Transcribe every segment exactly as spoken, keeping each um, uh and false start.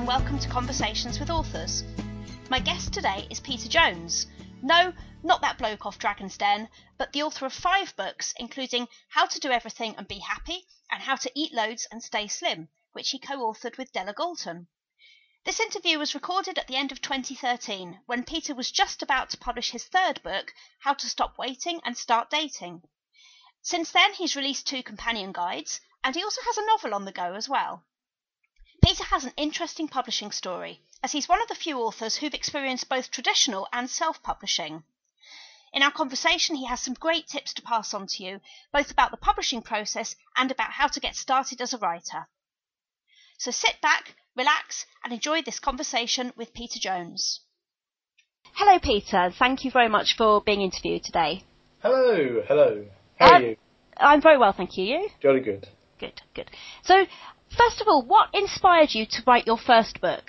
and welcome to Conversations with Authors. My guest today is Peter Jones. No, not that bloke off Dragon's Den, but the author of five books, including How to Do Everything and Be Happy and How to Eat Loads and Stay Slim, which he co-authored with Della Galton. This interview was recorded at the end of twenty thirteen, when Peter was just about to publish his third book, How to Stop Waiting and Start Dating. Since then, he's released two companion guides, and he also has a novel on the go as well. Peter has an interesting publishing story, as he's one of the few authors who've experienced both traditional and self-publishing. In our conversation, he has some great tips to pass on to you, both about the publishing process and about how to get started as a writer. So sit back, relax, and enjoy this conversation with Peter Jones. Hello, Peter. Thank you very much for being interviewed today. Hello, hello. How are uh, you? I'm very well, thank you. You? Jolly good. Good, good. So, first of all, what inspired you to write your first book?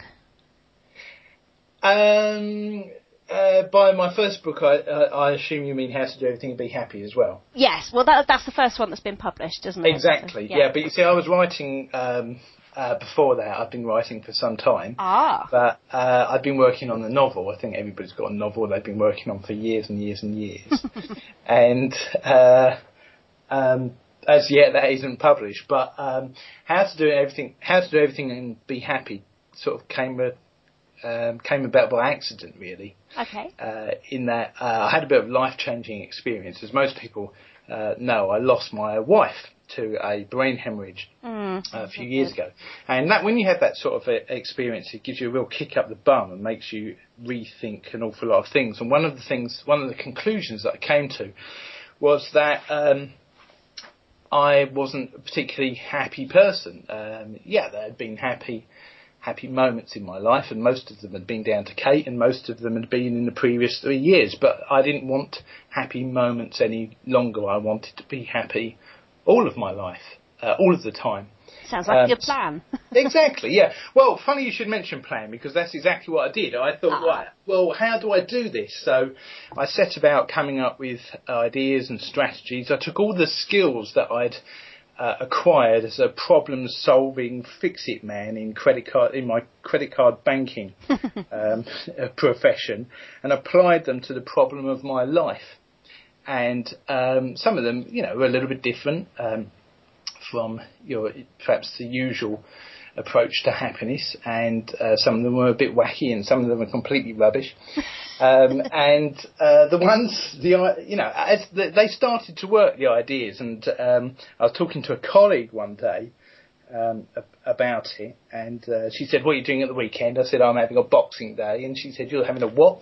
Um, uh, by my first book, I, uh, I assume you mean How to Do Everything and Be Happy as well. Yes, well, that, that's the first one that's been published, isn't it? Exactly, yeah. yeah. But you see, I was writing um, uh, before that. I've been writing for some time. Ah. But uh, I've been working on the novel. I think everybody's got a novel they've been working on for years and years and years. and uh, um, as yet, that isn't published. But um, How to Do Everything, How to Do Everything and Be Happy sort of came a Um, came about by accident, really. Okay. Uh, in that uh, I had a bit of life-changing experience. As most people uh, know, I lost my wife to a brain hemorrhage mm, uh, a few years ago. And that when you have that sort of a, experience, it gives you a real kick up the bum and makes you rethink an awful lot of things. And one of the things, one of the conclusions that I came to was that um, I wasn't a particularly happy person. Um, yeah, there had been happy happy moments in my life, and most of them had been down to Kate, and most of them had been in the previous three years. But I didn't want happy moments any longer. I wanted to be happy all of my life, uh, all of the time. Sounds like um, a good plan. Exactly, yeah. Well, funny you should mention plan, because that's exactly what I did. I thought, ah. right, well, how do I do this? So I set about coming up with ideas and strategies. I took all the skills that I'd Uh, acquired as a problem-solving fix-it man in credit card in my credit card banking um, profession, and applied them to the problem of my life. And um, some of them, you know, were a little bit different um, from your perhaps the usual approach to happiness, and uh, some of them were a bit wacky, and some of them were completely rubbish. Um, and uh, the ones, the you know, as the, they started to work, the ideas, and um, I was talking to a colleague one day um, about it, and uh, she said, "What are you doing at the weekend?" I said, "I'm having a Boxing Day," and she said, "You're having a what?"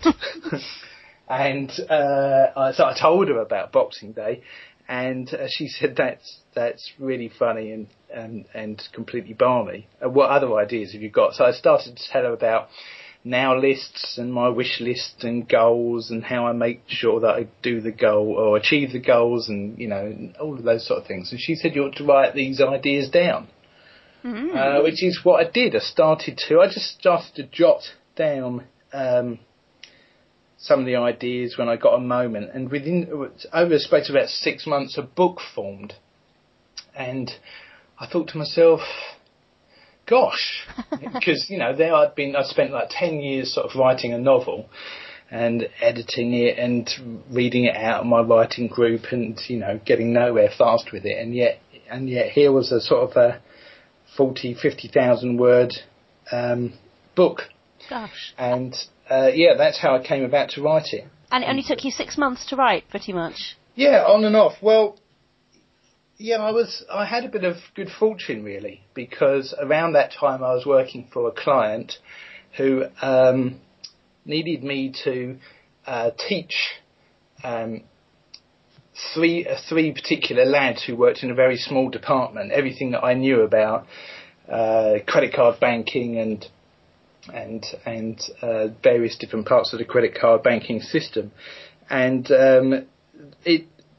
and uh, I, so I told her about Boxing Day, and uh, she said, "That's that's really funny and and, and completely balmy. Uh, what other ideas have you got?" So I started to tell her about now lists and my wish list and goals, and how I make sure that I do the goal or achieve the goals, and you know, all of those sort of things. And she said, "You ought to write these ideas down," mm. uh, which is what I did. I started to. I just started to jot down um, some of the ideas when I got a moment, and within over a space of about six months, a book formed. And I thought to myself, gosh, because, you know, there I'd been, I spent like ten years sort of writing a novel and editing it and reading it out of my writing group, and, you know, getting nowhere fast with it. And yet, and yet here was a sort of a forty, fifty thousand word um, book. Gosh. And, uh, yeah, that's how I came about to write it. And it only took you six months to write, pretty much? Yeah, on and off. Well, yeah, I was. I had a bit of good fortune, really, because around that time I was working for a client who um, needed me to uh, teach um, three uh, three particular lads who worked in a very small department everything that I knew about uh, credit card banking and and and uh, various different parts of the credit card banking system, and um, it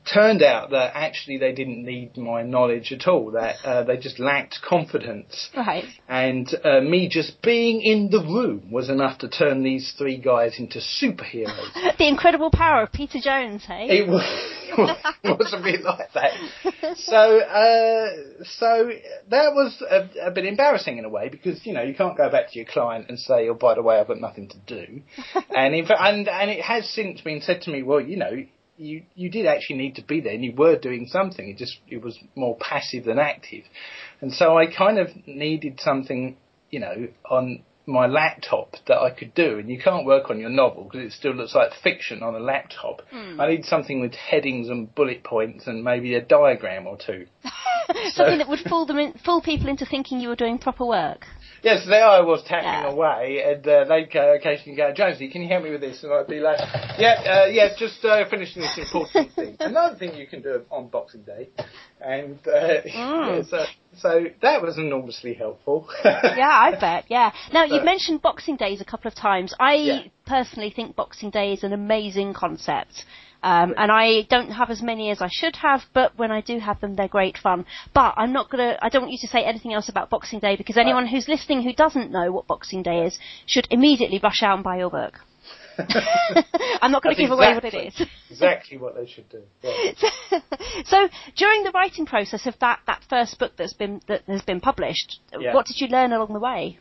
turned out that actually they didn't need my knowledge at all, that uh, they just lacked confidence. Right. And uh, me just being in the room was enough to turn these three guys into superheroes. The incredible power of Peter Jones, hey? It was, it was a bit like that. So, uh, so that was a, a bit embarrassing in a way, because, you know, you can't go back to your client and say, oh, by the way, I've got nothing to do. and, in fact, and, and it has since been said to me, well, you know, You, you did actually need to be there, and you were doing something. It just, it was more passive than active. And so I kind of needed something, you know, on my laptop that I could do. And you can't work on your novel because it still looks like fiction on a laptop. Mm. I need something with headings and bullet points and maybe a diagram or two. Something so, that would fool them in, fool people into thinking you were doing proper work. Yes, there I was tapping yeah. away, and uh, they'd uh, occasionally go, Jonesy, can you help me with this? And I'd be like, yeah, uh, yeah, just uh, finishing this important thing. Another thing you can do on Boxing Day. And uh, mm. yeah, so, so that was enormously helpful. Yeah, I bet, yeah. Now, you've mentioned Boxing Days a couple of times. I yeah. personally think Boxing Day is an amazing concept. Um, and I don't have as many as I should have, but when I do have them, they're great fun. But I'm not gonna, I don't want you to say anything else about Boxing Day, because anyone who's listening who doesn't know what Boxing Day is should immediately rush out and buy your book. I'm not going to give exactly, away what it is. Exactly what they should do. Yeah. So, during the writing process of that, that first book that's been that has been published, yeah. what did you learn along the way?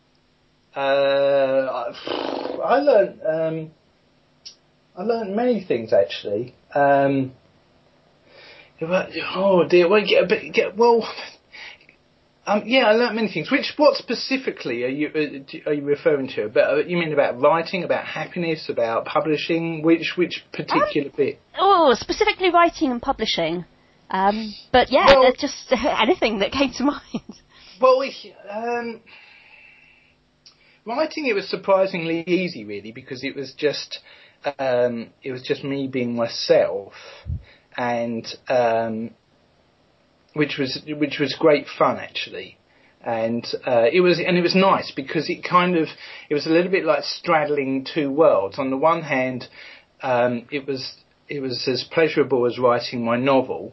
Uh, I learned. Um, I learned many things, actually. Um, oh dear, well, get a bit, get, well, um, yeah, I learned many things. Which, what specifically are you uh, are you referring to? But you mean about writing, about happiness, about publishing? Which which particular um, bit? Oh, specifically writing and publishing. Um, but yeah, well, just anything that came to mind. Well, um, writing, it was surprisingly easy, really, because it was just. Um, it was just me being myself, and um, which was which was great fun, actually, and uh, it was and it was nice because it kind of it was a little bit like straddling two worlds. On the one hand, um, it was it was as pleasurable as writing my novel,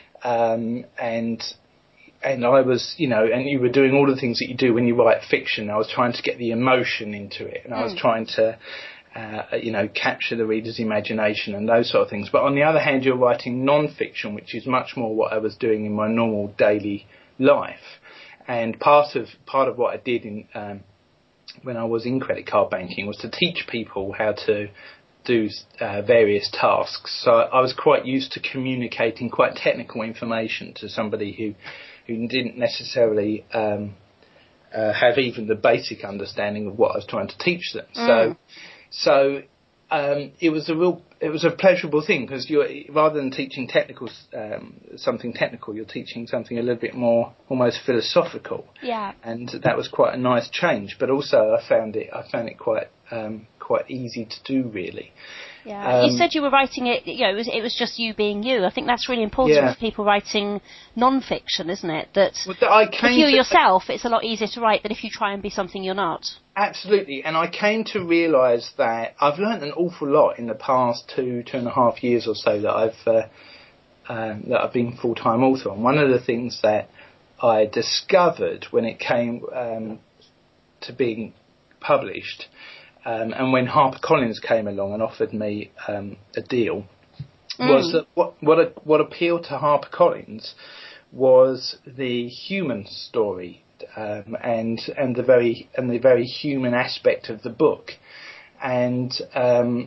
um, and and I was, you know, and you were doing all the things that you do when you write fiction. I was trying to get the emotion into it, and I was mm. trying to. Uh, you know, capture the reader's imagination and those sort of things. But on the other hand, you're writing non-fiction, which is much more what I was doing in my normal daily life. And part of part of what I did in um, when I was in credit card banking was to teach people how to do uh, various tasks. So I was quite used to communicating quite technical information to somebody who who didn't necessarily um, uh, have even the basic understanding of what I was trying to teach them. Mm. So. So um, it was a real, it was a pleasurable thing because you're rather than teaching technical um, something technical, you're teaching something a little bit more almost philosophical. Yeah. And that was quite a nice change. But also, I found it, I found it quite um, quite easy to do, really. Yeah, um, you said you were writing it. You know, it was, it was just you being you. I think that's really important yeah. for people writing non-fiction, isn't it? That well, I came if you're to, yourself, it's a lot easier to write than if you try and be something you're not. Absolutely, and I came to realise that I've learnt an awful lot in the past two, two and a half years or so that I've uh, um, that I've been full-time author. And one of the things that I discovered when it came um, to being published. Um, and when HarperCollins came along and offered me um, a deal, mm. was that what what, a, what appealed to HarperCollins was the human story um, and and the very and the very human aspect of the book, and um,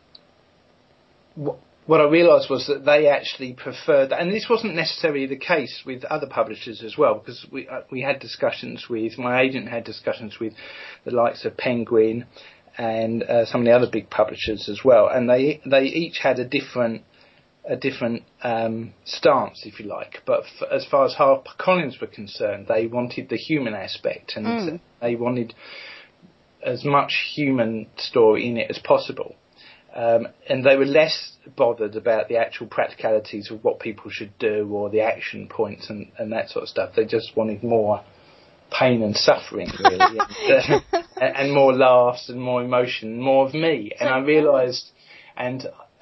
what what I realised was that they actually preferred, and this wasn't necessarily the case with other publishers as well, because we uh, we had discussions with my agent had discussions with the likes of Penguin. And uh, some of the other big publishers as well, and they they each had a different a different um, stance, if you like. But f- as far as HarperCollins were concerned, they wanted the human aspect, and mm. they wanted as much human story in it as possible. Um, and they were less bothered about the actual practicalities of what people should do or the action points and, and that sort of stuff. They just wanted more pain and suffering, really, and, uh, and more laughs and more emotion, more of me. And I realised, and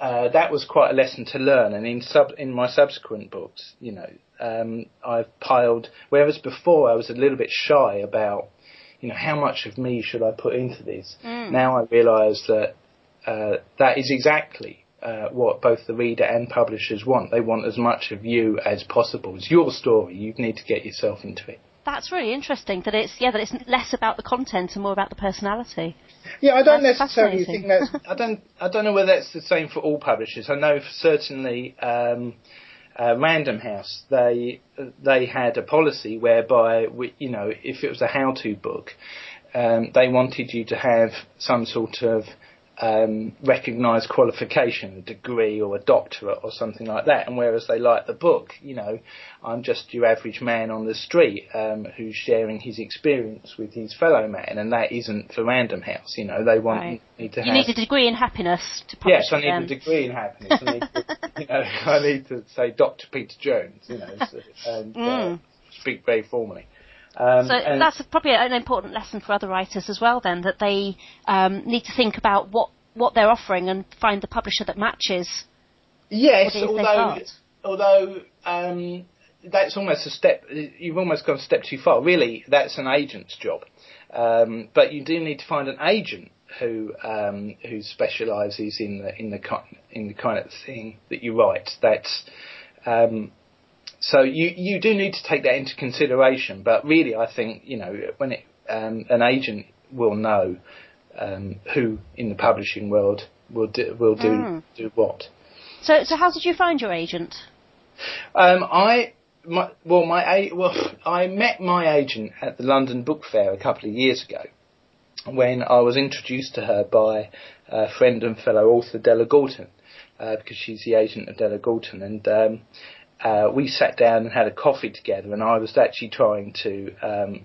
uh, that was quite a lesson to learn. And in sub in my subsequent books, you know, um, I've piled. Whereas before I was a little bit shy about, you know, how much of me should I put into this. Mm. Now I realise that uh, that is exactly uh, what both the reader and publishers want. They want as much of you as possible. It's your story. You need to get yourself into it. That's really interesting. That it's yeah, that it's less about the content and more about the personality. Yeah, I don't that's necessarily think that's. I don't. I don't know whether that's the same for all publishers. I know for certainly um, uh, Random House. They they had a policy whereby we, you know, if it was a how-to book, um, they wanted you to have some sort of um, recognised qualification, a degree or a doctorate or something like that. And whereas they like the book, you know, I'm just your average man on the street um, who's sharing his experience with his fellow man, and that isn't for Random House. You know, they want right. me to. You have, need a degree in happiness to publish. Yes, I need them. a degree in happiness. I need, to, you know, I need to say Doctor Peter Jones. You know, so, and mm. uh, speak very formally. Um, so that's probably an important lesson for other writers as well, then, that they um, need to think about what, what they're offering and find the publisher that matches. Yes, although although um, that's almost a step. You've almost gone a step too far. Really, that's an agent's job. Um, but you do need to find an agent who um, who specialises in the in the kind in the kind of thing that you write. That's um, So you, you do need to take that into consideration, but really I think, you know, when it, um, an agent will know um, who in the publishing world will do, will do, mm. do what. So so how did you find your agent? Um, I my, well my well I met my agent at the London Book Fair a couple of years ago, when I was introduced to her by a friend and fellow author Della Galton, uh, because she's the agent of Della Galton, and um, Uh, we sat down and had a coffee together, and I was actually trying to, um,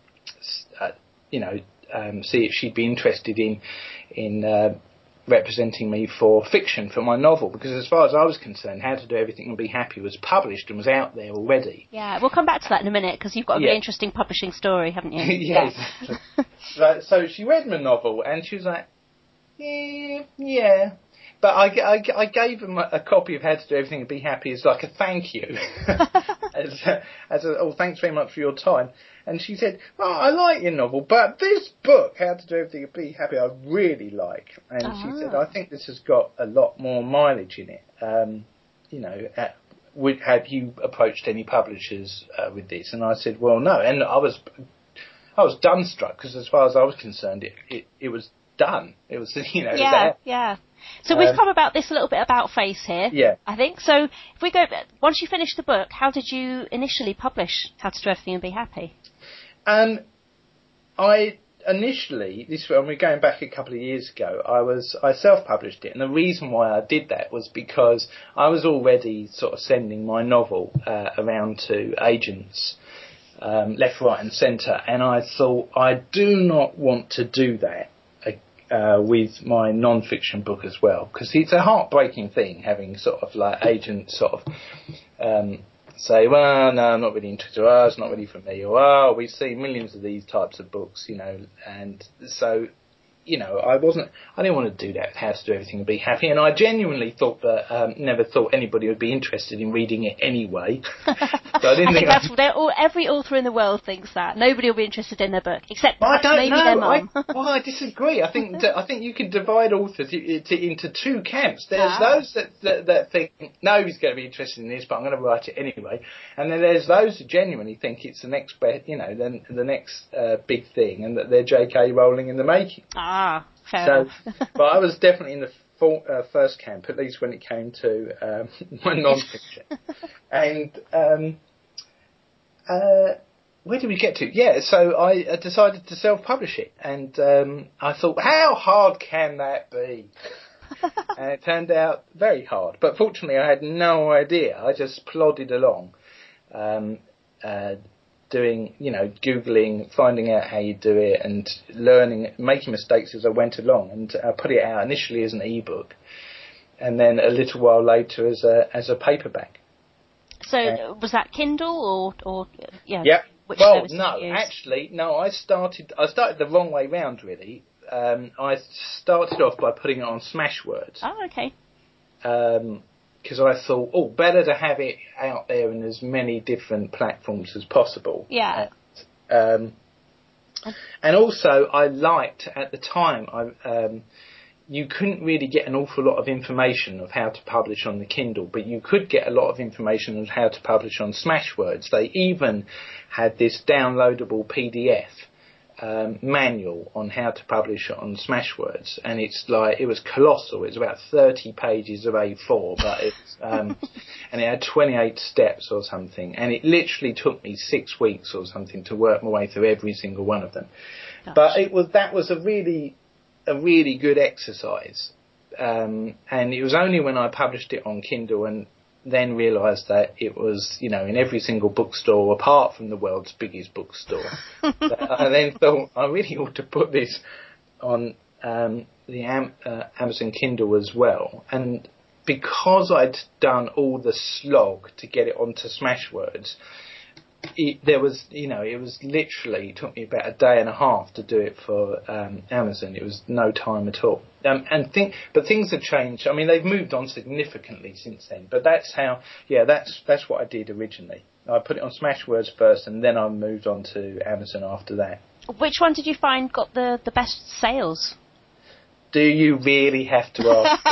uh, you know, um, see if she'd be interested in in uh, representing me for fiction for my novel, because as far as I was concerned, How to Do Everything and Be Happy was published and was out there already. Yeah, we'll come back to that in a minute, because you've got a yeah. really interesting publishing story, haven't you? Yes. Yeah. so, so she read my novel, and she was like, yeah, yeah. But I, I, I gave them a, a copy of How to Do Everything and Be Happy as like a thank you. as, a, as a, oh, thanks very much for your time. And she said, well, I like your novel, but this book, How to Do Everything and Be Happy, I really like. And uh-huh. she said, I think this has got a lot more mileage in it. Um, you know, at, would, have you approached any publishers uh, with this? And I said, well, no. And I was, I was dumbstruck, because as far as I was concerned, it, it, it was done. It was, you know, yeah, there. yeah. So we've um, come about this a little bit about face here, yeah. I think. So if we go, once you finished the book, how did you initially publish How to Do Everything and Be Happy? Um, I initially, this when we're going back a couple of years ago, I was I self-published it, and the reason why I did that was because I was already sort of sending my novel uh, around to agents, um, left, right, and centre, and I thought I do not want to do that. Uh, with my non-fiction book as well, because it's a heartbreaking thing having sort of like agents sort of um, say, well, no, I'm not really interested, oh, it's not really for me, or oh, we see millions of these types of books, you know, and so, you know, I wasn't, I didn't want to do that, How to Do Everything and Be Happy, and I genuinely thought that, um, never thought anybody would be interested in reading it anyway. So I didn't I think, think that's, I... all, every author in the world thinks that. Nobody will be interested in their book, except well, I don't maybe know. their mum. I, well, I disagree. I think I think you can divide authors to, to, into two camps. There's ah. those that, that, that think, nobody's going to be interested in this, but I'm going to write it anyway. And then there's those who genuinely think it's the next, you know, the, the next uh, big thing, and that they're J K Rowling in the making. Ah. Fair so, but I was definitely in the full, uh, first camp, at least when it came to um, my non-fiction. and um, uh, where did we get to? Yeah, so I decided to self-publish it, and um, I thought, how hard can that be? And it turned out very hard. But fortunately, I had no idea. I just plodded along. Um, uh, doing, you know, Googling, finding out how you do it, and learning, making mistakes as I went along, and I put it out initially as an ebook, and then a little while later as a as a paperback. So uh, was that Kindle or or yeah? Yeah. Which well, no, actually, no. I started I started the wrong way round, really. Um, I started off by putting it on Smashwords. Oh, okay. because um, I thought, oh, better to have it out there in as many different platforms as possible. Yeah. And, um, and also, I liked at the time, I, um, you couldn't really get an awful lot of information of how to publish on the Kindle, but you could get a lot of information on how to publish on Smashwords. They even had this downloadable P D F um, manual on how to publish on Smashwords, and it's like, it was colossal. It was about thirty pages of A four, but it's um, and it had twenty-eight steps or something, and it literally took me six weeks or something to work my way through every single one of them. Gosh. But it was that was a really a really good exercise, um, and it was only when I published it on Kindle and then realised that it was, you know, in every single bookstore apart from the world's biggest bookstore. I then thought I really ought to put this on um, the Am- uh, Amazon Kindle as well. And because I'd done all the slog to get it onto Smashwords, it, there was, you know, it was literally, it took me about a day and a half to do it for um, Amazon. It was no time at all. Um, and think, but things have changed. I mean, they've moved on significantly since then. But that's how, yeah, that's that's what I did originally. I put it on Smashwords first, and then I moved on to Amazon after that. Which one did you find got the, the best sales? Do you really have to ask?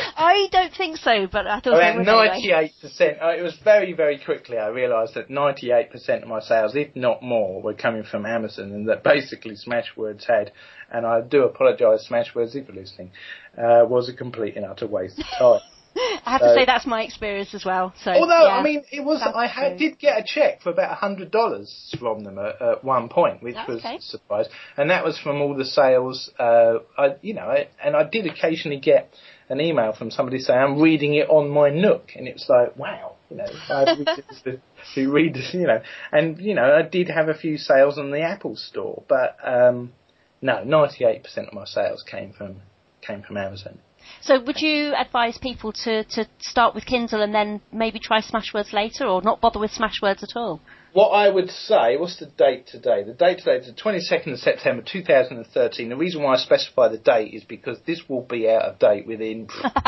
I don't think so, but I thought I mean, ninety-eight percent. Uh, it was very, very quickly I realised that ninety-eight percent of my sales, if not more, were coming from Amazon, and that basically Smashwords had, and I do apologise, Smashwords, if you're listening, uh, was a complete and utter waste of time. I have so, to say that's my experience as well. So, although, yeah, I mean, it was, I had, did get a cheque for about one hundred dollars from them at, at one point, which oh, okay. was a surprise. And that was from all the sales, uh, I, you know, I, and I did occasionally get an email from somebody saying, I'm reading it on my Nook. And it's like, wow, you know, I read, to read, you know, and, you know, I did have a few sales on the Apple Store, but, um, no, ninety-eight percent of my sales came from, came from Amazon. So would you advise people to, to start with Kindle and then maybe try Smashwords later, or not bother with Smashwords at all? What I would say, what's the date today? The date today is the twenty-second of September two thousand thirteen. The reason why I specify the date is because this will be out of date within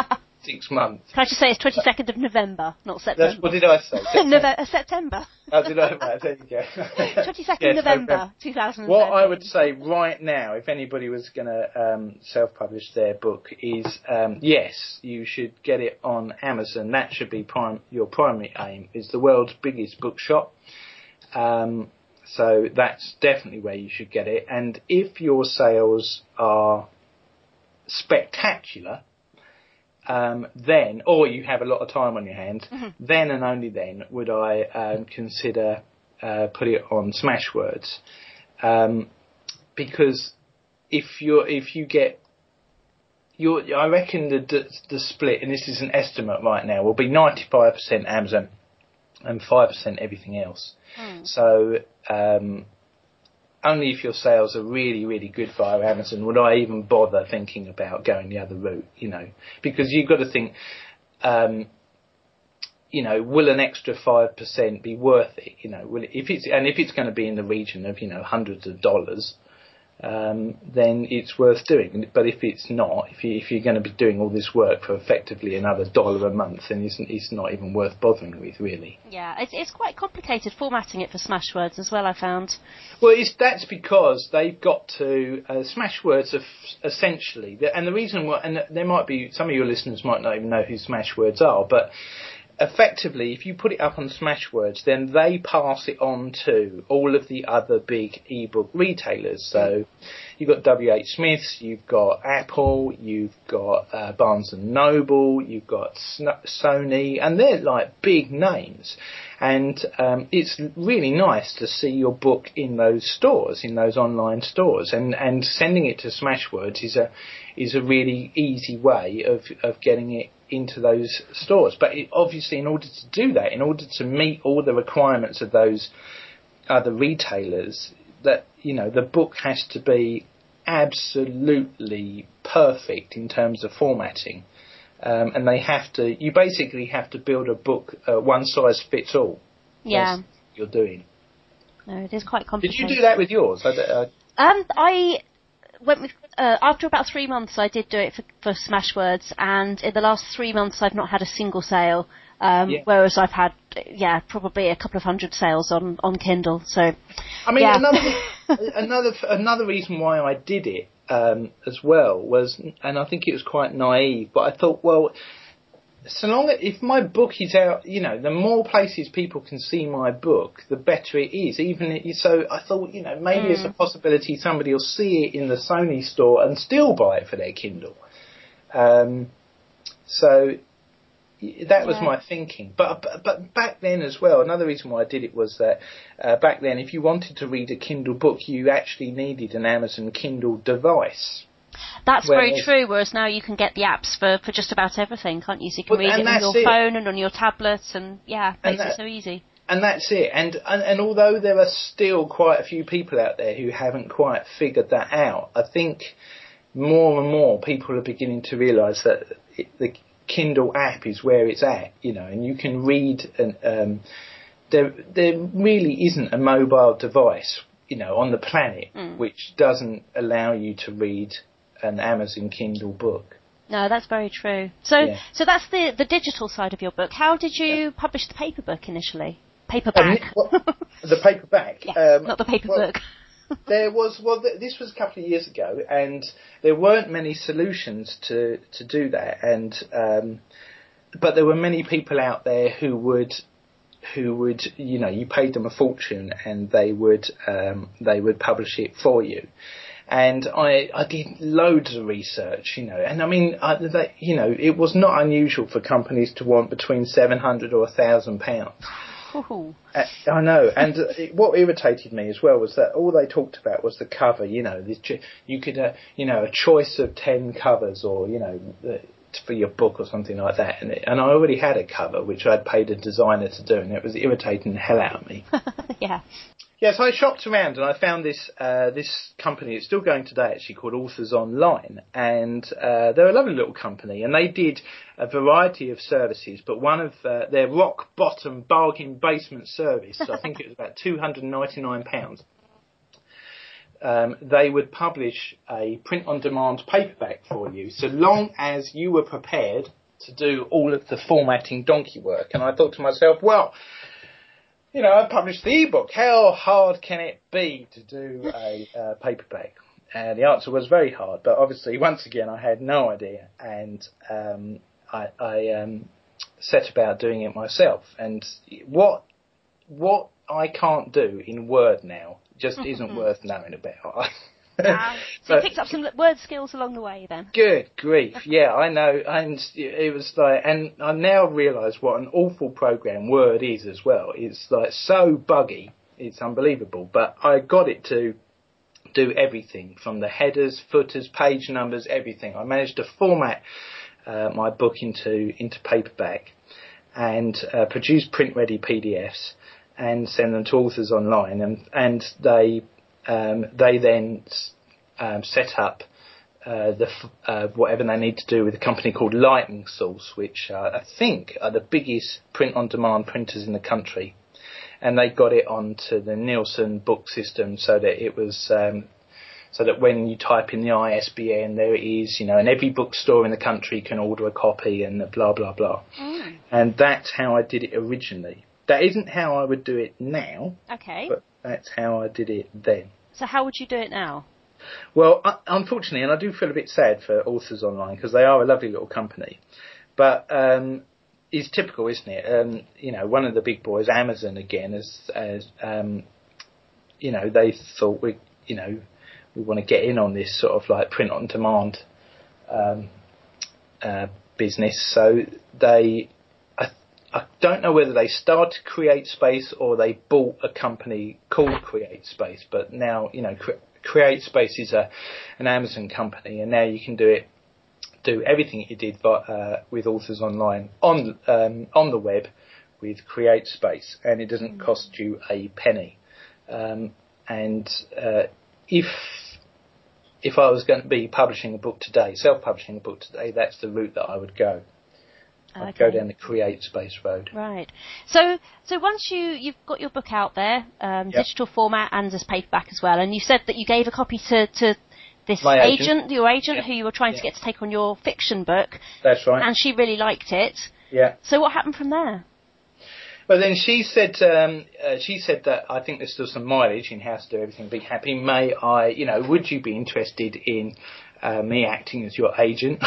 six months. Can I just say it's twenty-second of November, not September? That's, what did I say? September. November, September. Oh, did I? Right, there you go. twenty-second yes, November okay. two thousand thirteen. What I would say right now, if anybody was going to um, self-publish their book, is um, yes, you should get it on Amazon. That should be prime, your primary aim. It's the world's biggest bookshop. Um, so that's definitely where you should get it. And if your sales are spectacular, um, then, or you have a lot of time on your hands, mm-hmm. then and only then would I um, consider uh, put it on Smashwords. Um, because if you're, if you get, you're, I reckon the, the the split, and this is an estimate right now, will be ninety-five percent Amazon and five percent everything else. Mm. So, um, only if your sales are really, really good via Amazon would I even bother thinking about going the other route, you know, because you've got to think, um, you know, will an extra five percent be worth it? You know, will it, if it's, and if it's going to be in the region of, you know, hundreds of dollars, um, then it's worth doing. But if it's not, if, you, if you're going to be doing all this work for effectively another dollar a month, then it's, it's not even worth bothering with, really. Yeah, it's, it's quite complicated formatting it for Smashwords as well, I found. Well, it's, that's because they've got to, uh, Smashwords are f- essentially, and the reason why, and there might be, some of your listeners might not even know who Smashwords are, but effectively, if you put it up on Smashwords, then they pass it on to all of the other big ebook retailers. So you've got W H Smith's, you've got Apple, you've got uh, Barnes and Noble, you've got Sony, and they're like big names. And um, it's really nice to see your book in those stores, in those online stores, and, and sending it to Smashwords is a is a really easy way of of getting it into those stores. But it, obviously, in order to do that, in order to meet all the requirements of those other retailers, that, you know, the book has to be absolutely perfect in terms of formatting. Um, and they have to, you basically have to build a book, uh, one size fits all. Yeah. That's what you're doing. No, it is quite complicated. Did you do that with yours? I, I, um, I, went with uh, after about three months. I did do it for, for Smashwords, and in the last three months, I've not had a single sale. Um, yeah. Whereas I've had, yeah, probably a couple of hundred sales on, on Kindle. So, I mean, yeah. another another another reason why I did it um, as well was, and I think it was quite naive, but I thought, well, so long as, if my book is out, you know, the more places people can see my book, the better it is. Even it, so, I thought, you know, maybe mm. there's a possibility somebody will see it in the Sony store and still buy it for their Kindle. Um, so. That was yeah. my thinking. But, but but back then as well, another reason why I did it was that uh, back then, if you wanted to read a Kindle book, you actually needed an Amazon Kindle device. That's Whereas, very true, whereas now you can get the apps for, for just about everything, can't you? So you can well, read it on your it. phone and on your tablet, and yeah, it makes that, it so easy. And that's it. And, and and although there are still quite a few people out there who haven't quite figured that out, I think more and more people are beginning to realise that it, the Kindle app is where it's at, you know, and you can read, and um, there there really isn't a mobile device, you know, on the planet mm. which doesn't allow you to read an Amazon Kindle book. No, that's very true. So, yeah. so that's the the digital side of your book. How did you yeah. publish the paper book initially? Paperback. Um, well, the paperback. Yes, um, not the paper well, book. There was, well, th- this was a couple of years ago, and there weren't many solutions to, to do that, and um, but there were many people out there who would, who would, you know, you paid them a fortune, and they would, um, they would publish it for you. And I, I did loads of research, you know, and I mean, I, they, you know, it was not unusual for companies to want between seven hundred or a thousand pounds. Uh, I know, and uh, it, what irritated me as well was that all they talked about was the cover. You know, this, you could, uh, you know, a choice of ten covers, or you know, uh, for your book or something like that. And, it, and I already had a cover which I'd paid a designer to do, and it was irritating the hell out of me. yeah. Yeah, so I shopped around and I found this uh, this company. It's still going today, actually, called Authors Online, and uh, they're a lovely little company. And they did a variety of services, but one of uh, their rock bottom bargain basement service, I think it was about two hundred ninety-nine pounds. Um, they would publish a print-on-demand paperback for you, so long as you were prepared to do all of the formatting donkey work. And I thought to myself, well, you know, I published the ebook. How hard can it be to do a uh, paperback? And the answer was very hard. But obviously, once again, I had no idea, and um, I, I um, set about doing it myself. And what what I can't do in Word now just isn't worth knowing about. Uh, so you picked up some word skills along the way then. Good grief, yeah, I know, and it was like, and I now realise what an awful program Word is as well. It's like so buggy, it's unbelievable, but I got it to do everything, from the headers, footers, page numbers, everything. I managed to format uh, my book into, into paperback, and uh, produce print-ready P D Fs, and send them to Authors Online, and, and they... Um, they then um, set up uh, the uh, whatever they need to do with a company called Lightning Source, which uh, I think are the biggest print-on-demand printers in the country, and they got it onto the Nielsen book system, so that it was um, so that when you type in the I S B N, there it is, you know, and every bookstore in the country can order a copy, and blah blah blah. Mm. And that's how I did it originally. That isn't how I would do it now. Okay. But that's how I did it then. So how would you do it now? Well, uh, unfortunately, and I do feel a bit sad for Authors Online, because they are a lovely little company, but um, it's typical, isn't it? Um, you know, one of the big boys, Amazon again, as, as um, you know, they thought we, you know, we want to get in on this sort of like print on demand um, uh, business, so they. I don't know whether they started Create Space or they bought a company called Create Space, but now, you know, Cre- Create Space is a an Amazon company, and now you can do it, do everything you did uh, with Authors Online on um, on the web with Create Space, and it doesn't cost you a penny. Um, and uh, if if I was going to be publishing a book today, self-publishing a book today, that's the route that I would go. I'd okay. go down the Create Space road. Right. So, so once you you've got your book out there, um, yep. digital format and as paperback as well, and you said that you gave a copy to, to this My agent, agent. your agent, Yeah. who you were trying Yeah. to get to take on your fiction book. That's right. And she really liked it. Yeah. So what happened from there? Well, then she said, um, uh, she said that I think there's still some mileage in How to Do Everything Be Happy. May I, you know, would you be interested in uh, me acting as your agent?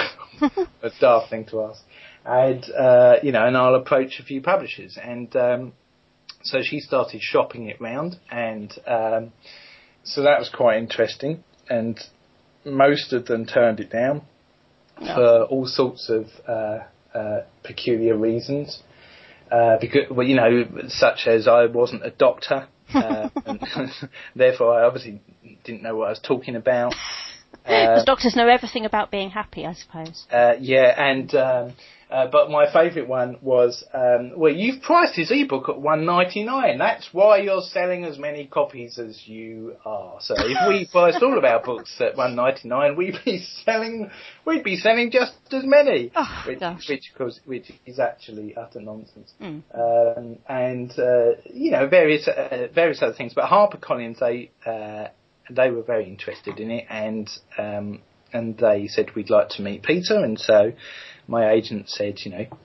A daft thing to ask. And, uh, you know, and I'll approach a few publishers. And um, so she started shopping it round. And um, so that was quite interesting. And most of them turned it down no. for all sorts of uh, uh, peculiar reasons. Uh, because, well, you know, such as I wasn't a doctor, uh, and therefore I obviously didn't know what I was talking about. Because uh, doctors know everything about being happy, I suppose. Uh, yeah, and um, uh, but my favourite one was, um, well, you've priced his ebook at one ninety-nine. That's why you're selling as many copies as you are. So if we priced all of our books at one ninety-nine, we'd be selling, we'd be selling just as many, oh, which, gosh. which, cause, which is actually utter nonsense. Mm. Um, and uh, you know, various uh, various other things. But HarperCollins, they uh, they were very interested in it, and um, and they said we'd like to meet Peter, and so my agent said, you know,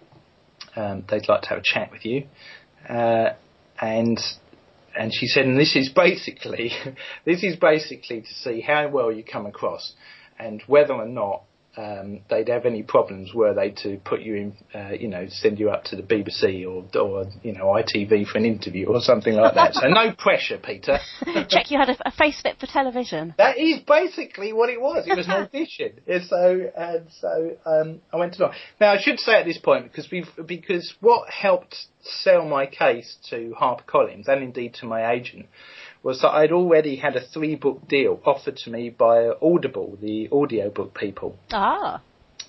um, they'd like to have a chat with you, uh, and and she said, and this is basically this is basically to see how well you come across, and whether or not um, they'd have any problems were they to put you in, uh, you know, send you up to the B B C or or you know I T V for an interview or something like that. So no pressure, Peter. Check you had a, a face fit for television. That is basically what it was. It was an audition. And so and so um, I went to. Now I should say at this point because we because what helped sell my case to HarperCollins and indeed to my agent was that I'd already had a three-book deal offered to me by Audible, the audiobook people. Ah.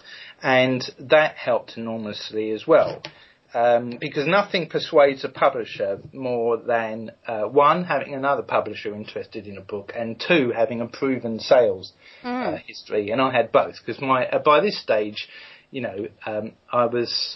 And that helped enormously as well. Um, because nothing persuades a publisher more than, uh, one, having another publisher interested in a book, and two, having a proven sales mm. uh, history. And I had both, because my uh, by this stage, you know, um, I was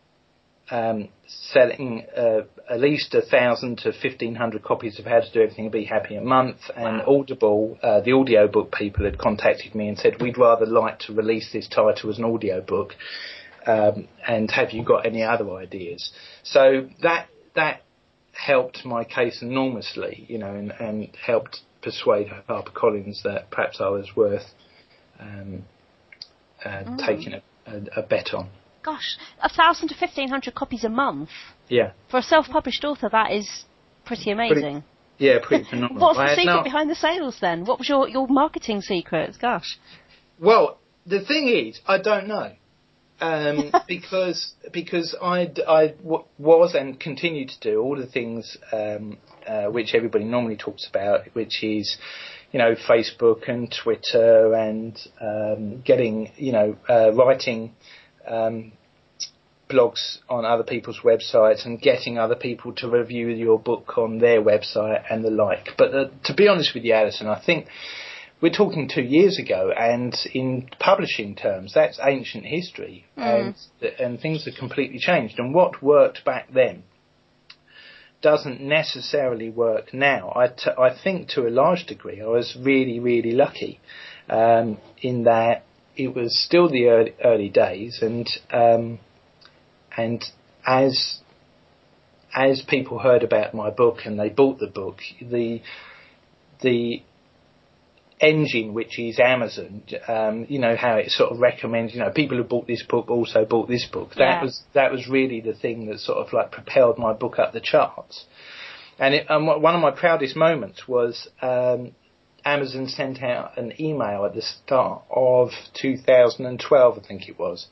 um, selling uh, at least a thousand to fifteen hundred copies of How to Do Everything and Be Happy a month, and wow. Audible, uh, the audiobook people had contacted me and said, we'd rather like to release this title as an audiobook, um, and have you got any other ideas? So that that helped my case enormously, you know, and, and helped persuade HarperCollins that perhaps I was worth um, uh, mm. taking a, a, a bet on. Gosh, a thousand to fifteen hundred copies a month. Yeah. For a self-published author, that is pretty amazing. Pretty, yeah, pretty phenomenal. What's the secret no, behind the sales then? What was your, your marketing secret? Gosh. Well, the thing is, I don't know. Um, because because I I w- was and continue to do all the things um, uh, which everybody normally talks about, which is, you know, Facebook and Twitter and um, getting, you know, uh, writing um, blogs on other people's websites and getting other people to review your book on their website and the like. But uh, to be honest with you, Alison, I think we're talking two years ago, and in publishing terms, that's ancient history, mm. and and things have completely changed. And what worked back then doesn't necessarily work now. I, t- I think to a large degree, I was really, really lucky um, in that it was still the early, early days, and um, and as as people heard about my book and they bought the book, the the engine, which is Amazon, um, you know how it sort of recommends, you know, people who bought this book also bought this book. That yeah. was that was really the thing that sort of like propelled my book up the charts. And, it, and one of my proudest moments was um, Amazon sent out an email at the start of two thousand twelve, I think it was,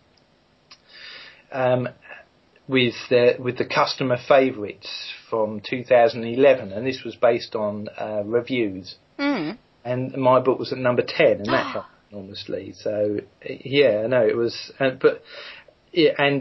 um, with the with the customer favourites from two thousand eleven, and this was based on uh, reviews. Mm. And my book was at number ten, and that helped enormously. So, yeah, no, it was, uh, but, yeah, and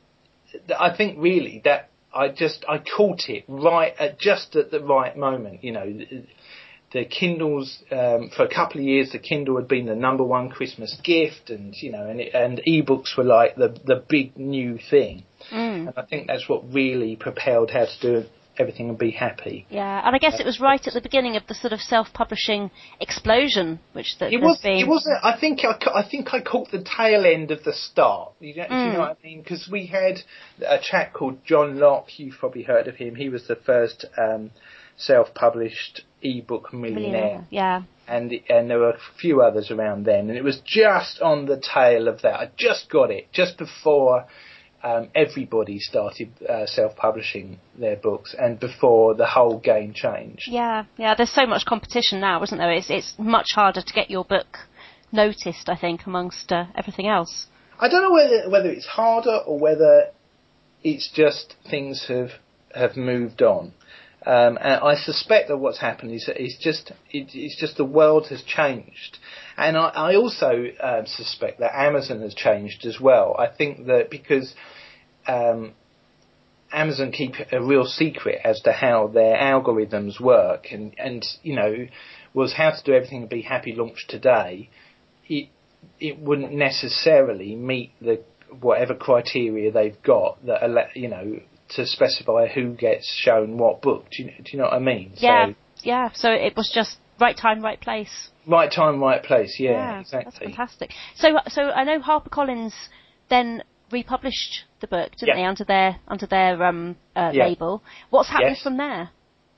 I think really that I just, I caught it right at just at the right moment. You know, the, the Kindles, um, for a couple of years, the Kindle had been the number one Christmas gift, and, you know, and, it, and ebooks were like the, the big new thing. Mm. And I think that's what really propelled How to Do Everything and Be Happy. Yeah, and I guess it was right at the beginning of the sort of self-publishing explosion, which the, it was. been. It wasn't. I think I, I think I caught the tail end of the start. You know, Mm. Do you know what I mean? Because we had a chap called John Locke. You've probably heard of him. He was the first um, self-published ebook millionaire. Millionaire, yeah. And and there were a few others around then, and it was just on the tail of that. I just got it just before um, everybody started uh, self-publishing their books, and before the whole game changed. Yeah, yeah. There's so much competition now, isn't there? It's it's much harder to get your book noticed, I think, amongst uh, everything else. I don't know whether whether it's harder or whether it's just things have have moved on. Um, and I suspect that what's happened is it's just it, it's just the world has changed, and I, I also uh, suspect that Amazon has changed as well. I think that because um, Amazon keep a real secret as to how their algorithms work, and, and you know, was How to Do Everything and Be Happy launched today, it it wouldn't necessarily meet the whatever criteria they've got that ele- you know. to specify who gets shown what book. Do you, do you know what I mean? Yeah, so, yeah. So it was just right time, right place. Right time, right place. Yeah, yeah, exactly. That's fantastic. So, so I know HarperCollins then republished the book, didn't yeah. they, under their under their um, uh, yeah. label? What's happened yes. from there?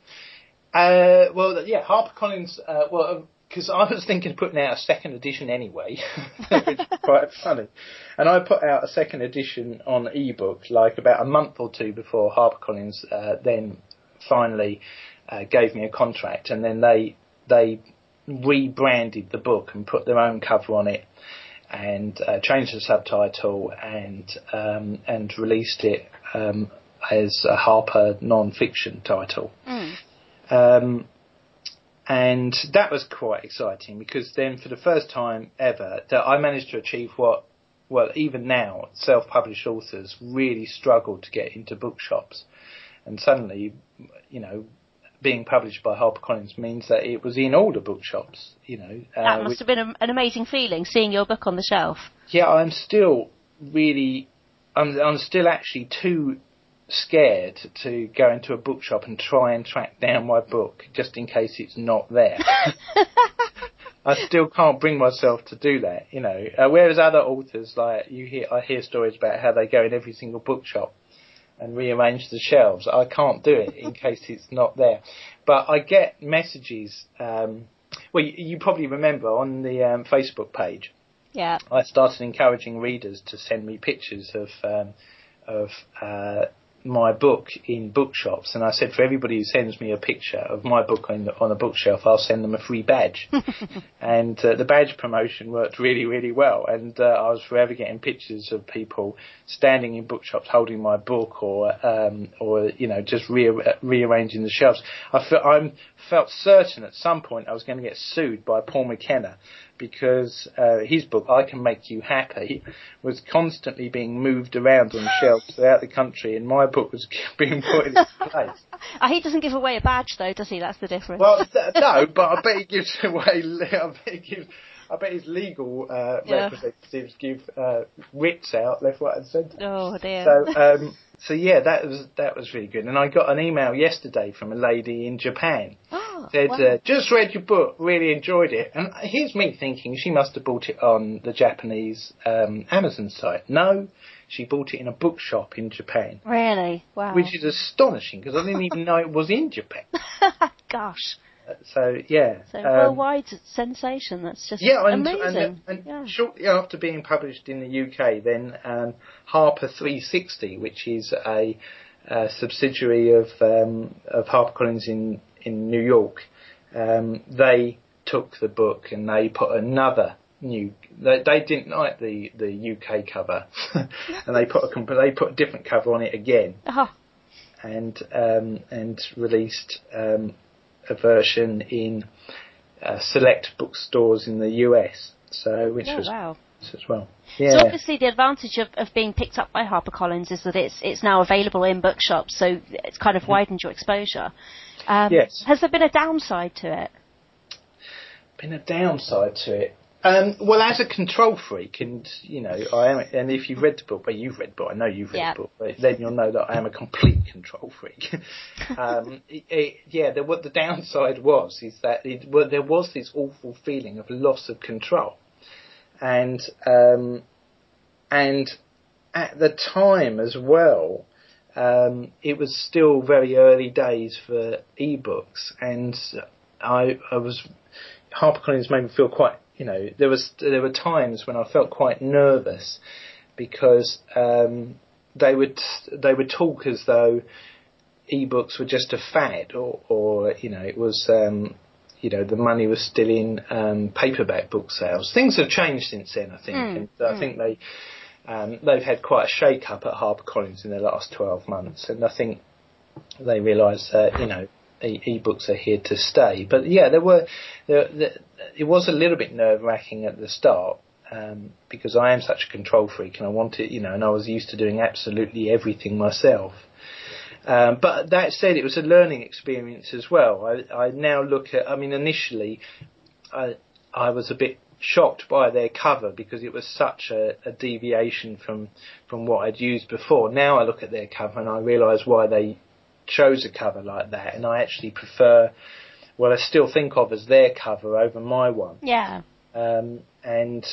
Uh, well, yeah, HarperCollins. Uh, well. Because I was thinking of putting out a second edition anyway, which is quite funny. And I put out a second edition on ebook like about a month or two before HarperCollins uh, then finally uh, gave me a contract. And then they they rebranded the book and put their own cover on it and uh, changed the subtitle and um, and released it um, as a Harper non-fiction title. Mm. Um, And that was quite exciting because then for the first time ever that I managed to achieve what, well, even now, self-published authors really struggle to get into bookshops. And suddenly, you know, being published by HarperCollins means that it was in all the bookshops, you know. That uh, must which, have been a, an amazing feeling, seeing your book on the shelf. Yeah, I'm still really, I'm, I'm still actually too scared to go into a bookshop and try and track down my book just in case it's not there. I still can't bring myself to do that, you know. Uh, whereas other authors, like you hear, I hear stories about how they go in every single bookshop and rearrange the shelves. I can't do it in case it's not there. But I get messages. Um, well, you, you probably remember on the um, Facebook page. Yeah. I started encouraging readers to send me pictures of um, of. Uh, my book in bookshops, and I said for everybody who sends me a picture of my book on, on a bookshelf, I'll send them a free badge. And uh, the badge promotion worked really, really well, and uh, I was forever getting pictures of people standing in bookshops holding my book, or um, or you know, just re- rearranging the shelves. I felt I'm felt certain at some point I was going to get sued by Paul McKenna because uh, his book, I Can Make You Happy, was constantly being moved around on shelves throughout the country, and my book was being put in its place. He doesn't give away a badge, though, does he? That's the difference. Well, th- no, but I bet he gives away. I bet he gives. I bet his legal uh, yeah. representatives give uh, writs out left, right, and centre. Oh dear. So, um, so yeah, that was that was really good. And I got an email yesterday from a lady in Japan. Oh, said, wow. uh, just read your book, really enjoyed it. And here's me thinking she must have bought it on the Japanese um, Amazon site. No, she bought it in a bookshop in Japan. Really? Wow. Which is astonishing because I didn't even know it was in Japan. Gosh. So yeah, so um, worldwide sensation. That's just yeah, and, amazing. And, and yeah. shortly after being published in the U K, then um, Harper three sixty, which is a, a subsidiary of um, of HarperCollins in in New York, um, they took the book and they put another new. They, they didn't like the, the U K cover, and they put a they put a different cover on it again, oh. and um, and released. Um, a version in uh, select bookstores in the U S, so which oh, was wow. as well. Yeah. So obviously the advantage of, of being picked up by HarperCollins is that it's it's now available in bookshops, so it's kind of widened your exposure. Um, yes. Has there been a downside to it? Been a downside to it? Um, well, as a control freak, and you know, I am, and if you've read the book, well, you've read the book, I know you've read yeah. the book, but then you'll know that I am a complete control freak. um, it, it, yeah, the, what the downside was is that it, well, there was this awful feeling of loss of control, and um, and at the time as well, um, it was still very early days for ebooks, and I, I was HarperCollins made me feel quite. You know, there was there were times when I felt quite nervous because um, they would they would talk as though ebooks were just a fad, or, or you know, it was um, you know the money was still in um, paperback book sales. Things have changed since then, I think, mm, and mm. I think they um, they've had quite a shake up at HarperCollins in the last twelve months, and I think they realise that you know. E-books are here to stay, but yeah, there were. There, there, it was a little bit nerve-wracking at the start um, because I am such a control freak, and I wanted, you know, and I was used to doing absolutely everything myself. Um, but that said, it was a learning experience as well. I, I now look at. I mean, initially, I I was a bit shocked by their cover because it was such a, a deviation from from what I'd used before. Now I look at their cover and I realise why they chose a cover like that, and I actually prefer what I still think of as their cover over my one. Yeah. Um, and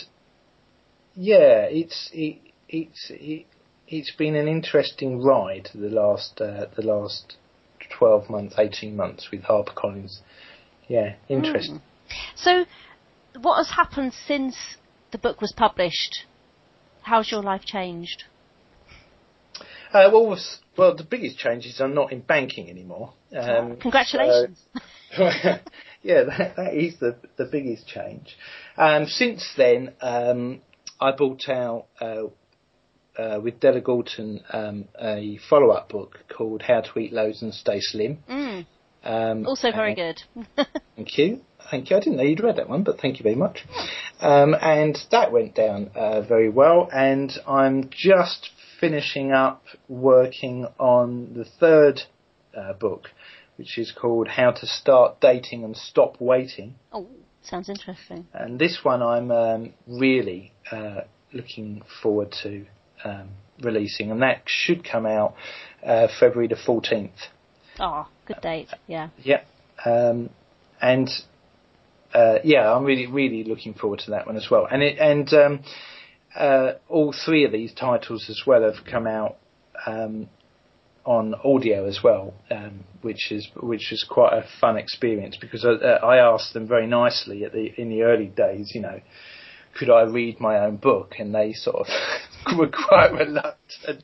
yeah, it's it, it's it, it's been an interesting ride the last uh, the last twelve months, eighteen months with HarperCollins. Yeah, interesting. Mm. So, what has happened since the book was published? How's your life changed? Uh, well, well, the biggest change is I'm not in banking anymore. Um, Congratulations. So, yeah, that, that is the the biggest change. Um, since then, um, I brought out uh, uh, with Della Gorton um, a follow-up book called How to Eat Loads and Stay Slim. Mm. Um, also very good. Thank you. Thank you. I didn't know you'd read that one, but thank you very much. Um, and that went down uh, very well, and I'm just finishing up working on the third uh, book, which is called How to Start Dating and Stop Waiting. Oh, sounds interesting. And this one I'm um, really uh, looking forward to um, releasing, and that should come out uh, February the fourteenth. Oh, good date, yeah. Uh, yeah. Um, and uh, yeah, I'm really, really looking forward to that one as well. And it, and um, Uh, all three of these titles as well have come out um, on audio as well, um, which is which is quite a fun experience because I, uh, I asked them very nicely at the in the early days, you know, could I read my own book, and they sort of were quite reluctant,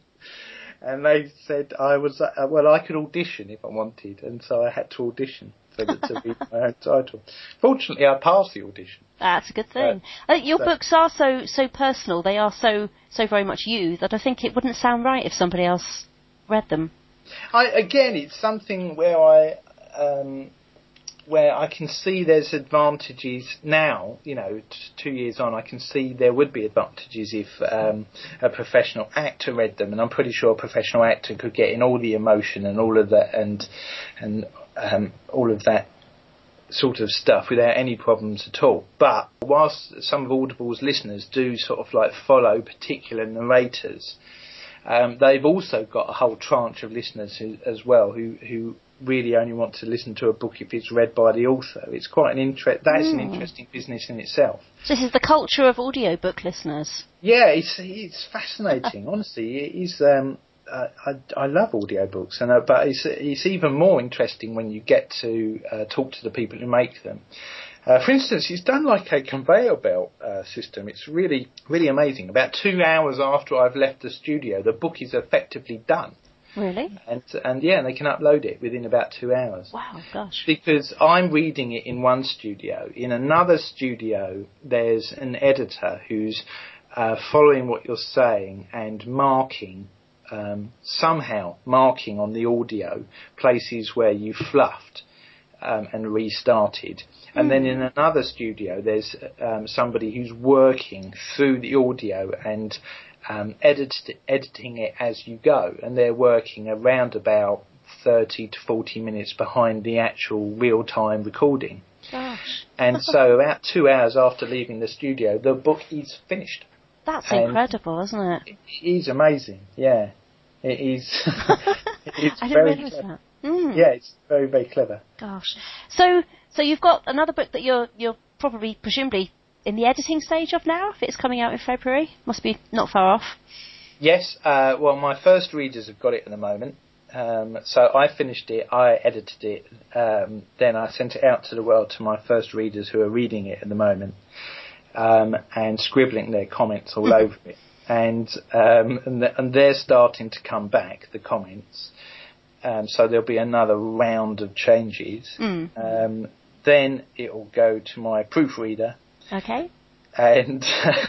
and they said I was uh, well, I could audition if I wanted, and so I had to audition for the, to read my own title. Fortunately, I passed the audition. That's a good thing. Uh, uh, your so. books are so so personal. They are so so very much you that I think it wouldn't sound right if somebody else read them. I again, it's something where I um, where I can see there's advantages now. You know, t- two years on, I can see there would be advantages if um, a professional actor read them, and I'm pretty sure a professional actor could get in all the emotion and all of that and and um, all of that sort of stuff without any problems at all. But whilst some of Audible's listeners do sort of like follow particular narrators, um, they've also got a whole tranche of listeners who, as well who, who really only want to listen to a book if it's read by the author. It's quite an interest. That's mm. an interesting business in itself. So this is the culture of audiobook listeners. Yeah, it's it's fascinating. Honestly, it is. Um, Uh, I, I love audiobooks, and uh, but it's it's even more interesting when you get to uh, talk to the people who make them. Uh, for instance, it's done like a conveyor belt uh, system. It's really really amazing. About two hours after I've left the studio, the book is effectively done. Really? And and yeah, they can upload it within about two hours. Wow, gosh! Because I'm reading it in one studio. In another studio, there's an editor who's uh, following what you're saying and marking. Um, somehow marking on the audio places where you fluffed um, and restarted. And mm. then in another studio, there's um, somebody who's working through the audio and um, edit, editing it as you go. And they're working around about thirty to forty minutes behind the actual real-time recording. Gosh. And so about two hours after leaving the studio, the book is finished. That's and incredible, isn't it? It is amazing, yeah. It is. It's I didn't very realise clever. that. Mm. Yeah, it's very, very clever. Gosh. So, so you've got another book that you're you're probably, presumably, in the editing stage of now, if it's coming out in February? Must be not far off. Yes, uh, well, my first readers have got it at the moment. Um, so I finished it, I edited it, um, then I sent it out to the world to my first readers who are reading it at the moment, um, and scribbling their comments all over it. And, um, and, th- and they're starting to come back, the comments. Um, so there'll be another round of changes. Mm. Um, then it will go to my proofreader. Okay. And,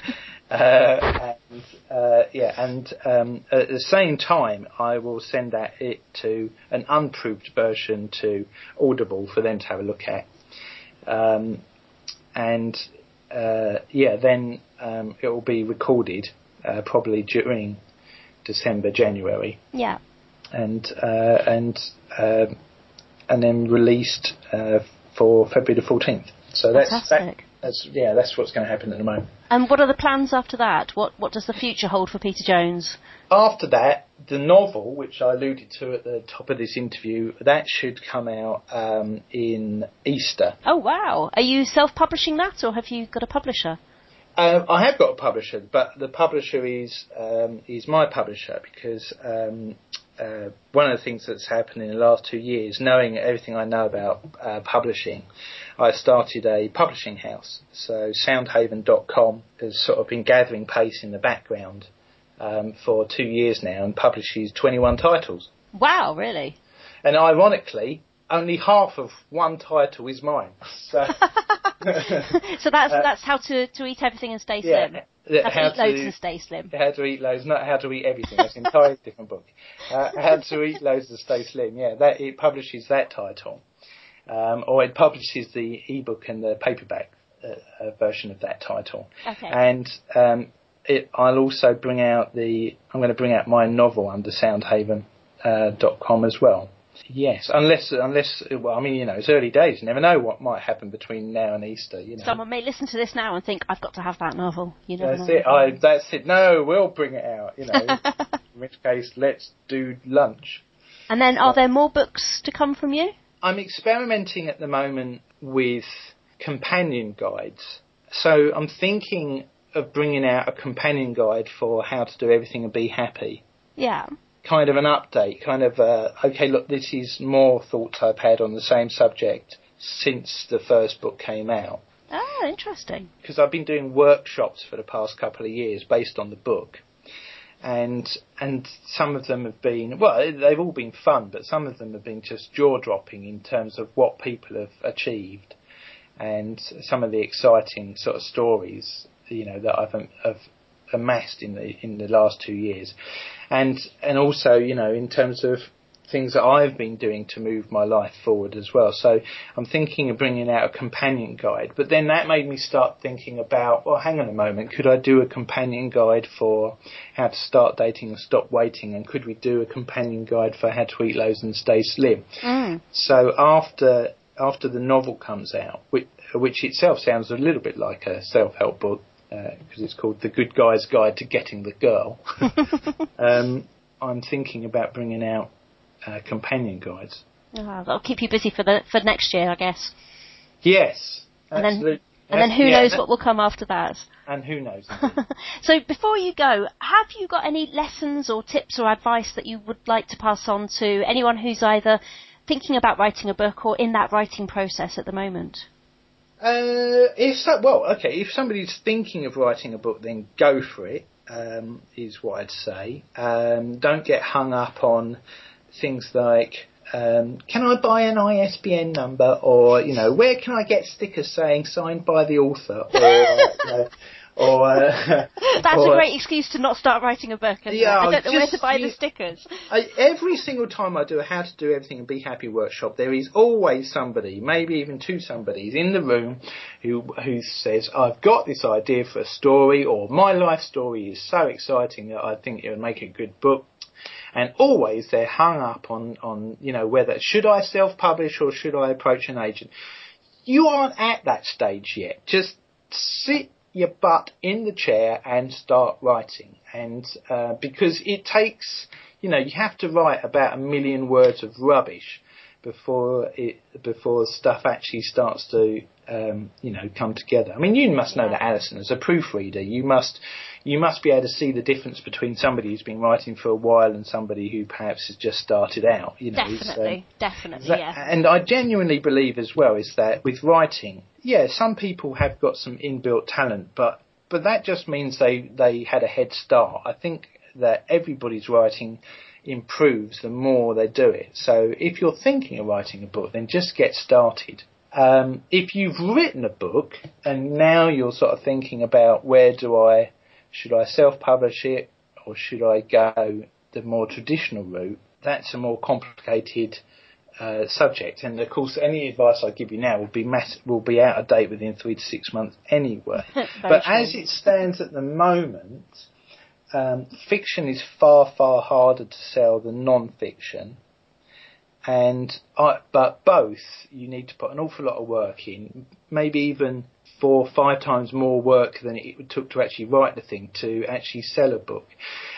uh, and uh, yeah, and um, at the same time, I will send that it to an unproofed version to Audible for them to have a look at. Um, and uh, yeah, then um, it will be recorded uh, probably during December, January. Yeah. And uh, and uh, and then released uh, for February the fourteenth. So that's that, that's yeah, that's what's going to happen at the moment. And what are the plans after that? What what does the future hold for Peter Jones? After that, the novel, which I alluded to at the top of this interview, that should come out um, in Easter. Oh wow! Are you self-publishing that, or have you got a publisher? Um, I have got a publisher, but the publisher is um, is my publisher because um, uh, one of the things that's happened in the last two years, knowing everything I know about uh, publishing, I started a publishing house. So Soundhaven dot com has sort of been gathering pace in the background um, for two years now and publishes twenty-one titles. Wow, really? And ironically, only half of one title is mine. So, so that's uh, that's how to, to eat everything and stay slim. Yeah, how, how to eat to, loads and stay slim. How to eat loads, not how to eat everything. That's an entirely different book. Uh, how to eat loads and stay slim. Yeah, that it publishes that title, um, or it publishes the ebook and the paperback uh, uh, version of that title. Okay. And um, it, I'll also bring out the. I'm going to bring out my novel under Soundhaven dot com uh, as well. Yes, unless, unless, well, I mean, you know, it's early days. You never know what might happen between now and Easter, you know. Someone may listen to this now and think, I've got to have that novel. You never that's know. it. I, that's it. No, we'll bring it out, you know. In which case, let's do lunch. And then, are there more books to come from you? I'm experimenting at the moment with companion guides. So I'm thinking of bringing out a companion guide for how to do everything and be happy. Yeah. Kind of an update, kind of, uh, okay, look, this is more thoughts I've had on the same subject since the first book came out. Oh, interesting. Because I've been doing workshops for the past couple of years based on the book. And and some of them have been, well, they've all been fun, but some of them have been just jaw-dropping in terms of what people have achieved and some of the exciting sort of stories, you know, that I've, have amassed in the in the last two years. And and also, you know, in terms of things that I've been doing to move my life forward as well. So I'm thinking of bringing out a companion guide. But then that made me start thinking about, well, hang on a moment, could I do a companion guide for how to start dating and stop waiting? And could we do a companion guide for how to eat loads and stay slim? Mm. So after after the novel comes out, which, which itself sounds a little bit like a self-help book, because uh, it's called The Good Guy's Guide to Getting the Girl. um, I'm thinking about bringing out uh, companion guides. Oh, that'll keep you busy for the for next year, I guess. Yes, and absolutely. Then, and then who yeah, knows that, what will come after that. And who knows. So before you go, have you got any lessons or tips or advice that you would like to pass on to anyone who's either thinking about writing a book or in that writing process at the moment? Uh, if so, well, okay, if somebody's thinking of writing a book, then go for it, um, is what I'd say. Um, don't get hung up on things like, um, can I buy an I S B N number? Or, you know, where can I get stickers saying signed by the author? Or, you know, or uh, That's or, a great excuse to not start writing a book, isn't yeah, it? I don't know just, where to buy you, the stickers. I, every single time I do a How to Do Everything and Be Happy workshop, there is always somebody, maybe even two somebodies in the room who who says, I've got this idea for a story, or my life story is so exciting that I think it would make a good book. And always they're hung up on, on, you know, whether should I self-publish or should I approach an agent? you aren't at that stage yet. Just sit your butt in the chair and start writing. And uh, because it takes, you know, you have to write about a million words of rubbish before it before stuff actually starts to um, you know come together. I mean, you must know that, Alison, as a proofreader, you must you must be able to see the difference between somebody who's been writing for a while and somebody who perhaps has just started out. You know, definitely, um, definitely, that, yeah. And I genuinely believe as well is that with writing, yeah, some people have got some inbuilt talent, but but that just means they they had a head start. I think that everybody's writing improves the more they do it. So if you're thinking of writing a book, then just get started. Um, if you've written a book and now you're sort of thinking about where do I, should I self-publish it or should I go the more traditional route, that's a more complicated uh, subject. And of course, any advice I give you now will be mass- will be out of date within three to six months anyway. But true. As it stands at the moment, Um, fiction is far, far harder to sell than non-fiction, and I, but both you need to put an awful lot of work in, maybe even four or five times more work than it took to actually write the thing to actually sell a book.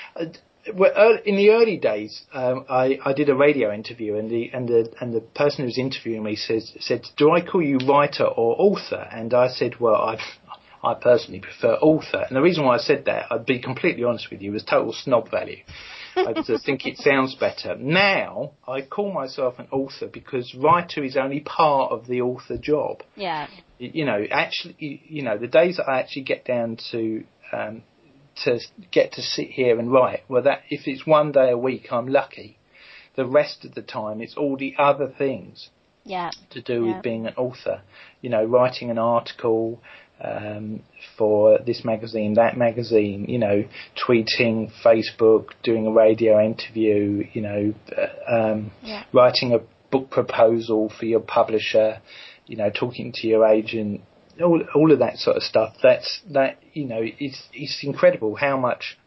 In the early days, um, I, I did a radio interview, and the and the and the person who was interviewing me says said, "Do I call you writer or author?" And I said, "Well, I've." I personally prefer author. And the reason why I said that, I'd be completely honest with you, was total snob value. I just think it sounds better. Now, I call myself an author because writer is only part of the author job. Yeah. You know, actually, you know, the days that I actually get down to, um, to get to sit here and write, well, that, if it's one day a week, I'm lucky. The rest of the time, it's all the other things. Yeah. To do yeah. with being an author. You know, writing an article, um, for this magazine, that magazine, you know, tweeting, Facebook, doing a radio interview, you know, uh, um, yeah. writing a book proposal for your publisher, you know, talking to your agent, all, all of that sort of stuff. That's, that, you know, it's, it's incredible how much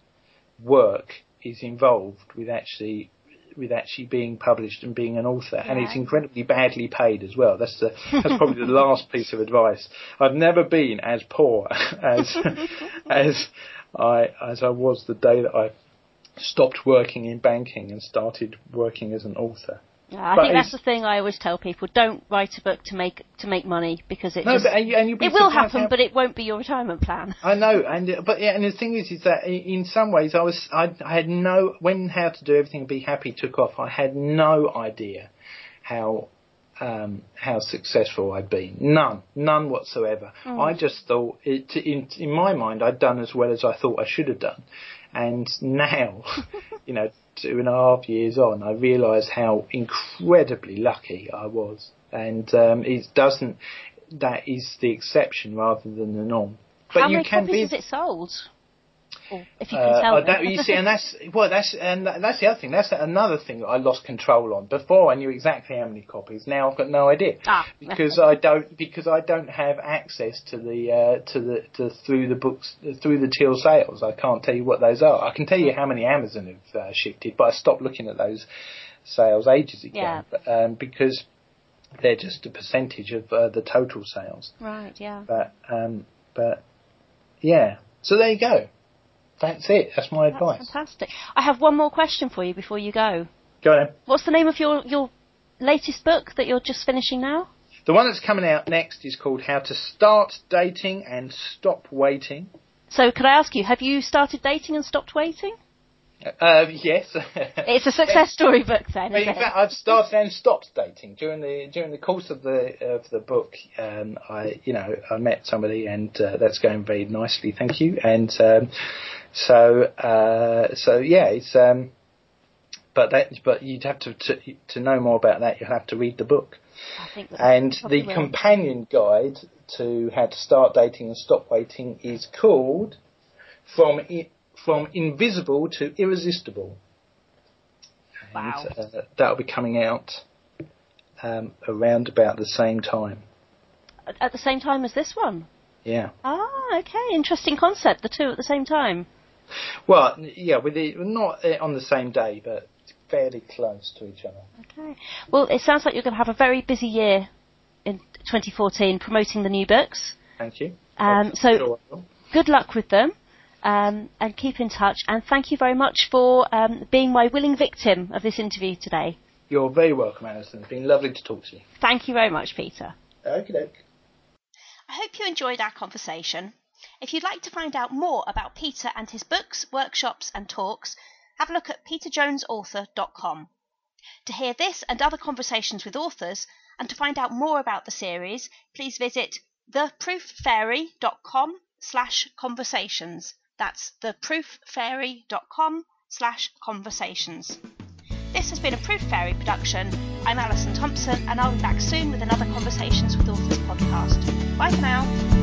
work is involved with actually with actually being published and being an author, yeah. And it's incredibly badly paid as well. That's the that's probably the last piece of advice. I've never been as poor as as I as I was the day that I stopped working in banking and started working as an author. Yeah, I but think that's the thing I always tell people: don't write a book to make to make money, because it no, just, but, and you, and it will happen, how, but it won't be your retirement plan. I know, and but yeah, and the thing is, is that in some ways I was I, I had no when How to Do Everything and Be Happy took off. I had no idea how um, how successful I'd been. None, none whatsoever. Mm. I just thought it in in my mind I'd done as well as I thought I should have done, and now, you know. Two and a half years on, I realise how incredibly lucky I was, and um, it doesn't. That is the exception rather than the norm. But how you many can copies be, has it sold? Or if you can uh, tell uh, that, you see, and that's well, that's and that's the other thing. That's another thing that I lost control on. Before I knew exactly how many copies. Now I've got no idea ah, because I don't because I don't have access to the uh, to the to through the books through the till sales. I can't tell you what those are. I can tell you how many Amazon have uh, shifted, but I stopped looking at those sales ages ago. Yeah. But, um, because they're just a percentage of uh, the total sales. Right. Yeah. But um, but yeah. So there you go. That's it. That's my That's advice. Fantastic. I have one more question for you before you go. Go on. What's the name of your, your latest book that you're just finishing now? The one that's coming out next is called How to Start Dating and Stop Waiting. So could I ask you, have you started dating and stopped waiting? Uh, yes. It's a success story book then, In isn't fact, it? I've started and stopped dating during the during the course of the of the book. Um, I you know I met somebody, and uh, that's going very nicely, thank you. And um, so uh, so yeah, it's um, but that but you'd have to, to to know more about that. You'll have to read the book. I think that and the will. companion guide to How to Start Dating and Stop Waiting is called From I- From Invisible to Irresistible. Wow. And, uh, that'll be coming out um, around about the same time. At the same time as this one? Yeah. Ah, okay. Interesting concept, the two at the same time. Well, yeah, with the, not on the same day, but fairly close to each other. Okay. Well, it sounds like you're going to have a very busy year in twenty fourteen promoting the new books. Thank you. Um, so good luck with them, um, and keep in touch. And thank you very much for um, being my willing victim of this interview today. You're very welcome, Alison. It's been lovely to talk to you. Thank you very much, Peter. Okie doke. I hope you enjoyed our conversation. If you'd like to find out more about Peter and his books, workshops and talks, have a look at peter jones author dot com. To hear this and other conversations with authors, and to find out more about the series, please visit the proof fairy dot com slash conversations. That's the proof fairy dot com slash conversations. This has been a Proof Fairy production. I'm Alison Thompson, and I'll be back soon with another Conversations with Authors podcast. Bye for now.